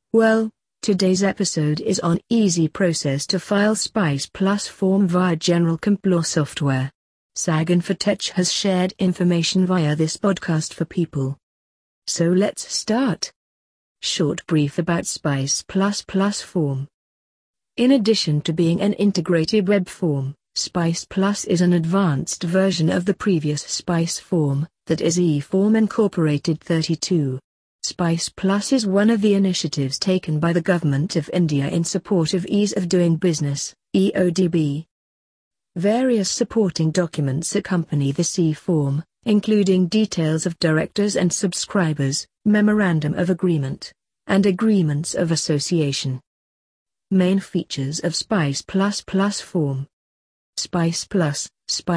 Well, today's episode is on easy process to file Spice Plus form via General Complour software. SAG-Infotech has shared information via this podcast for people. So let's start. Short brief about Spice Plus form. In addition to being an integrated web form, Spice Plus is an advanced version of the previous Spice form, that is eForm Incorporated 32. Spice Plus is one of the initiatives taken by the Government of India in support of Ease of Doing Business, EODB. Various supporting documents accompany this eForm, including details of directors and subscribers, memorandum of agreement, and agreements of association. Main features of Spice Plus form. Spice Plus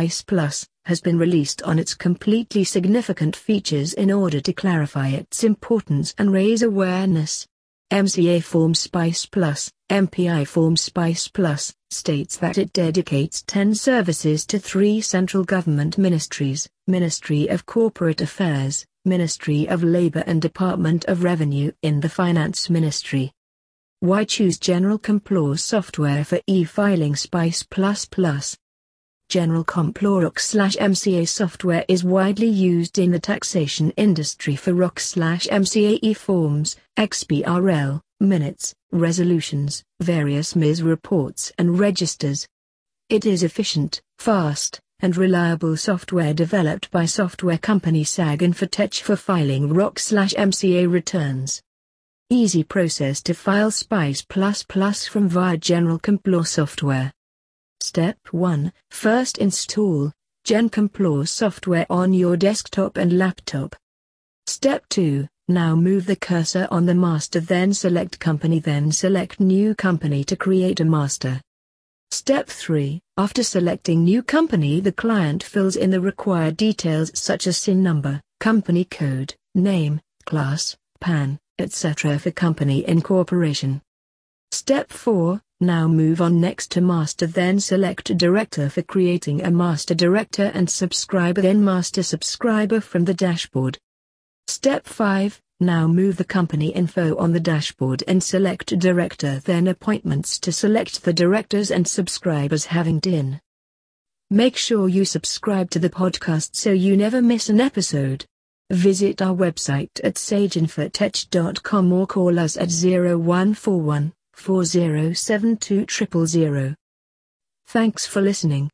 has been released on its completely significant features in order to clarify its importance and raise awareness. MCA Form Spice Plus, MPI Form Spice Plus, states that it dedicates 10 services to 3 central government ministries, Ministry of Corporate Affairs, Ministry of Labour and Department of Revenue in the Finance Ministry. Why choose General Complour software for e-filing Spice Plus? General Complour ROC/MCA software is widely used in the taxation industry for ROC/MCA e-forms, XBRL, minutes, resolutions, various MIS reports and registers. It is efficient, fast, and reliable software developed by software company SAG-Infotech for filing ROC/MCA returns. Easy process to file Spice Plus from via General Complour software. Step 1. First install Gen Complour software on your desktop and laptop. Step 2. Now move the cursor on the master, then select company, then select new company to create a master. Step 3. After selecting new company, the client fills in the required details such as SIN number, company code, name, class, PAN, etc. for company incorporation. Step 4. Now move on next to master, then select director for creating a master director and subscriber, then master subscriber from the dashboard. Step 5. Now move the company info on the dashboard and select director, then appointments to select the directors and subscribers having DIN. Make sure you subscribe to the podcast so you never miss an episode. Visit our website at saginfotech.com or call us at 0141 4072 000. Thanks for listening.